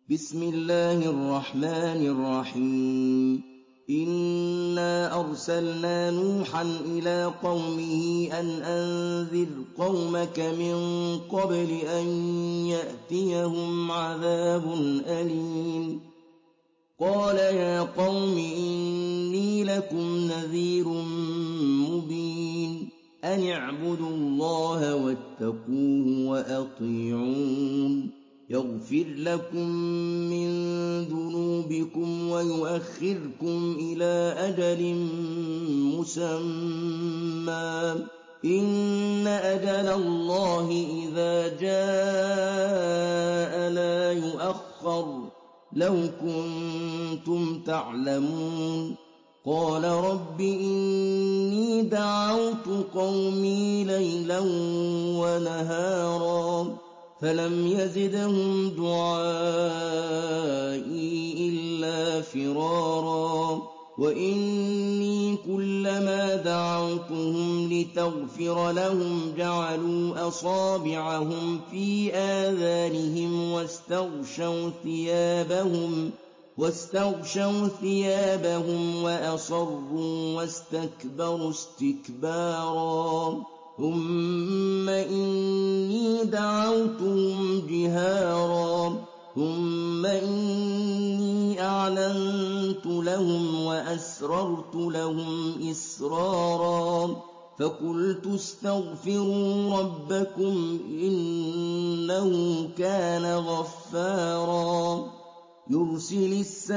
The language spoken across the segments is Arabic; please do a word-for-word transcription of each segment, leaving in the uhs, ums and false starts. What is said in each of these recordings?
بسم الله الرحمن الرحيم إنا أرسلنا نوحا إلى قومه أن أنذر قومك من قبل أن يأتيهم عذاب أليم قال يا قوم إني لكم نذير مبين أن اعبدوا الله واتقوه وأطيعون يغفر لكم من ذنوبكم ويؤخركم إلى أجل مسمى إن أجل الله إذا جاء لا يؤخر لو كنتم تعلمون قال رب إني دعوت قومي ليلا ونهارا فلم يزدهم دعائي إلا فرارا وإني كلما دعوتهم لتغفر لهم جعلوا أصابعهم في آذانهم واستغشوا ثيابهم واستغشوا ثيابهم وأصروا واستكبروا استكبارا ثم إني دعوتهم جهارا ثم إني أعلنت لهم وأسررت لهم إسرارا فقلت استغفروا ربكم إنه كان غفارا يرسل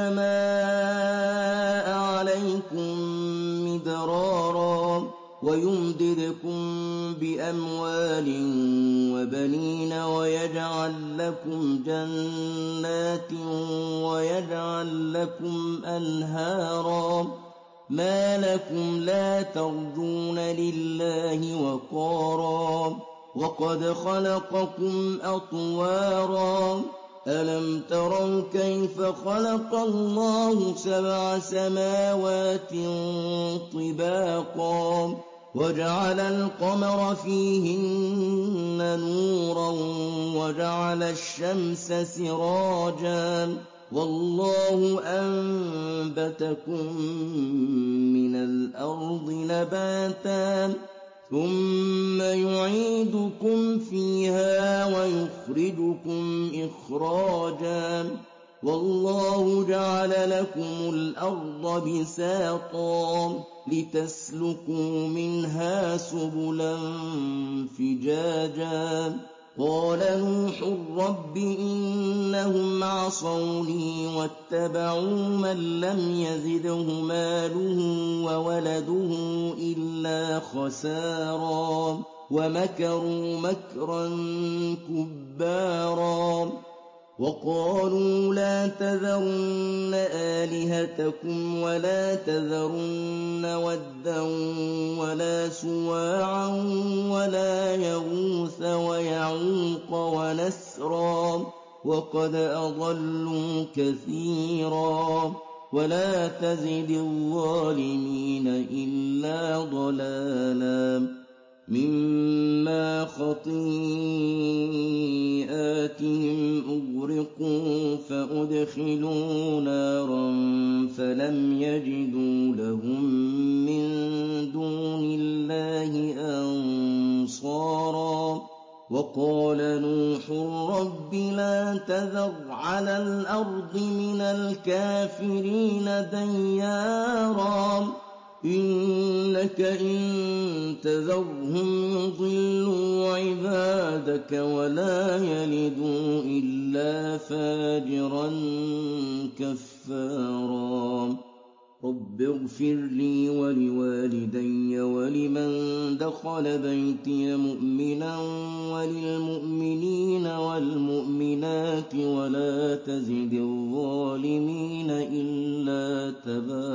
السماء عليكم مدرارا ويمددكم بأموال وبنين ويجعل لكم جنات ويجعل لكم أنهارا ما لكم لا ترجون لله وقارا وقد خلقكم أطوارا ألم تروا كيف خلق الله سبع سماوات طباقا وجعل القمر فيهن نورا وجعل الشمس سراجا والله أنبتكم من الأرض نباتا ثم يعيدكم فيها ويخرجكم إخراجا والله جعل لكم الأرض بساطا لتسلكوا منها سبلا فجاجا قال نوح رب إنهم عصوني واتبعوا من لم يزده ماله وولده إلا خسارا ومكروا مكرا كبارا وقالوا لا تذرن آلهتكم ولا تذرن ودا ولا سواعا ولا يغوث ويعوق ونسرا وقد أضلوا كثيرا ولا تزد الظالمين إلا ضلالا مما خطيئاتهم أغرقوا فأدخلوا نارا فلم يجدوا لهم من دون الله أنصارا وقال نوح رب لا تذر على الأرض من الكافرين ديارا إنك إن تذرهم يضلوا عبادك ولا يلدوا إلا فاجرا كفارا رب اغفر لي ولوالدي ولمن دخل بيتي مؤمنا وللمؤمنين والمؤمنات ولا تزد الظالمين إلا تبارا